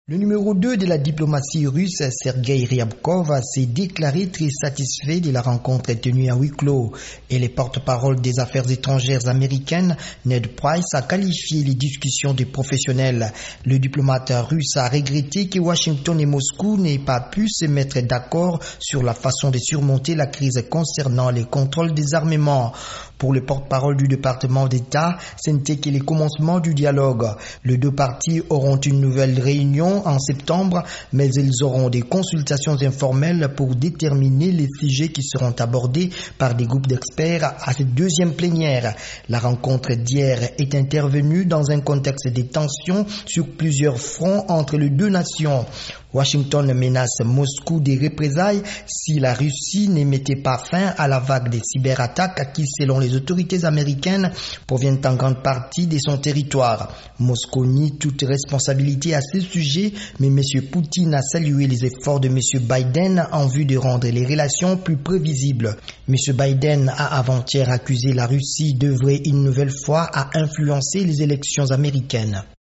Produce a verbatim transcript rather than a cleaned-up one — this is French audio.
Le numéro deux de la diplomatie russe, Sergei Ryabkov, s'est déclaré très satisfait de la rencontre tenue à huis clos et le porte-parole des affaires étrangères américaines, Ned Price, a qualifié les discussions de professionnelles. Le diplomate russe a regretté que Washington et Moscou n'aient pas pu se mettre d'accord sur la façon de surmonter la crise concernant les contrôles des armements. Pour le porte-parole du département d'État, ce n'était que le commencement du dialogue. Les deux parties auront une nouvelle réunion en septembre, mais ils auront des consultations informelles pour déterminer les sujets qui seront abordés par des groupes d'experts à cette deuxième plénière. La rencontre d'hier est intervenue dans un contexte de tensions sur plusieurs fronts entre les deux nations. Washington menace Moscou des représailles si la Russie ne mettait pas fin à la vague des cyberattaques qui, selon les autorités américaines, proviennent en grande partie de son territoire. Moscou nie toute responsabilité à ce sujet, mais M. Poutine a salué les efforts de M. Biden en vue de rendre les relations plus prévisibles. M. Biden a avant-hier accusé la Russie d'œuvrer une nouvelle fois à influencer les élections américaines.